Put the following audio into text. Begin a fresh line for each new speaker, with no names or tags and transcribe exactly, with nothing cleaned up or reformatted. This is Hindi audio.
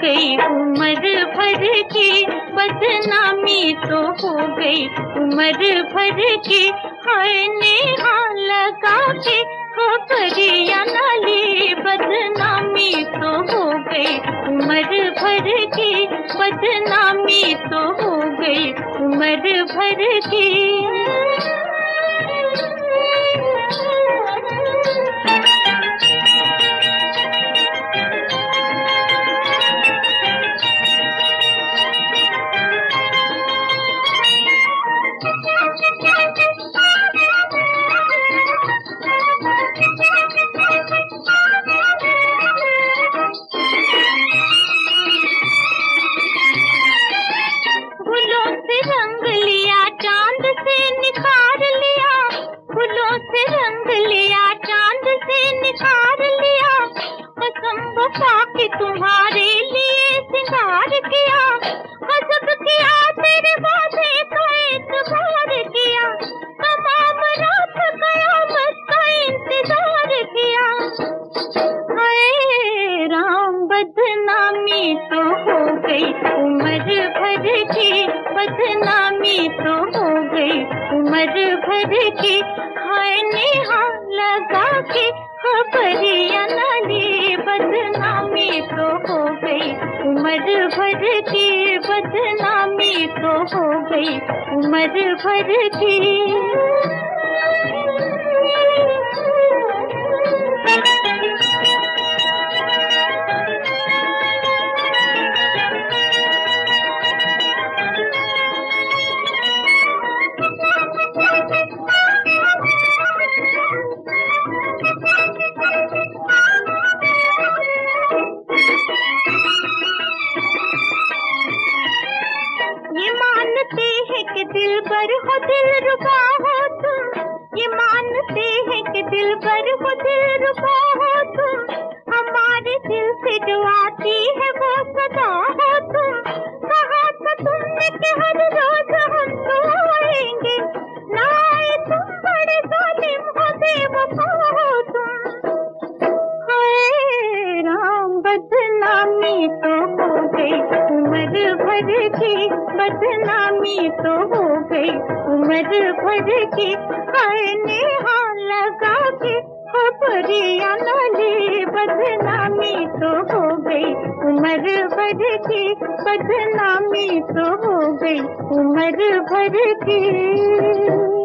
गई उम्र भर की, बदनामी तो हो गई उम्र भर की। हाय नेहा लगा के खबरिया नाली, बदनामी तो हो गई उम्र भर की, बदनामी तो हो गई उम्र भर की। रंग लिया चांद से निखार लिया, फूलों से रंग लिया चांद से निखार लिया। कसम वफा की तुम्हारे लिए सिंगार किया, गजब किया तेरे वादे का एतबार किया। तमाम रात कयामत का इंतजार किया। हाय राम बदनामी तो हो गई उम्र भर की, बदनामी तो हो गई उम्र भर की। हाय नेहा लगा के खबरिया नाली, बदनामी तो हो गई उम्र भर की, बदनामी तो हो गई उम्र भर की। ये मानते हैं कि दिल पर हो दिल रुबा हो तुम, ये मानते हैं कि दिल पर हो दिल रुबा हो तुम। हमारे दिल से जो आती है वो सदा हो तुम। कहा था तुमने कि हर रोज हम तो आएंगे, ना आए तुम बड़े जालिम हो बेवफा हो तुम। हाय राम बदनामी तो हो गई उम्र भर की, बदनामी तो हो गई उम्र भर की। हाय नेहा लगा के खबरिया नाली, बदनामी तो हो गई उम्र भर की, बदनामी तो हो गई उम्र भर की।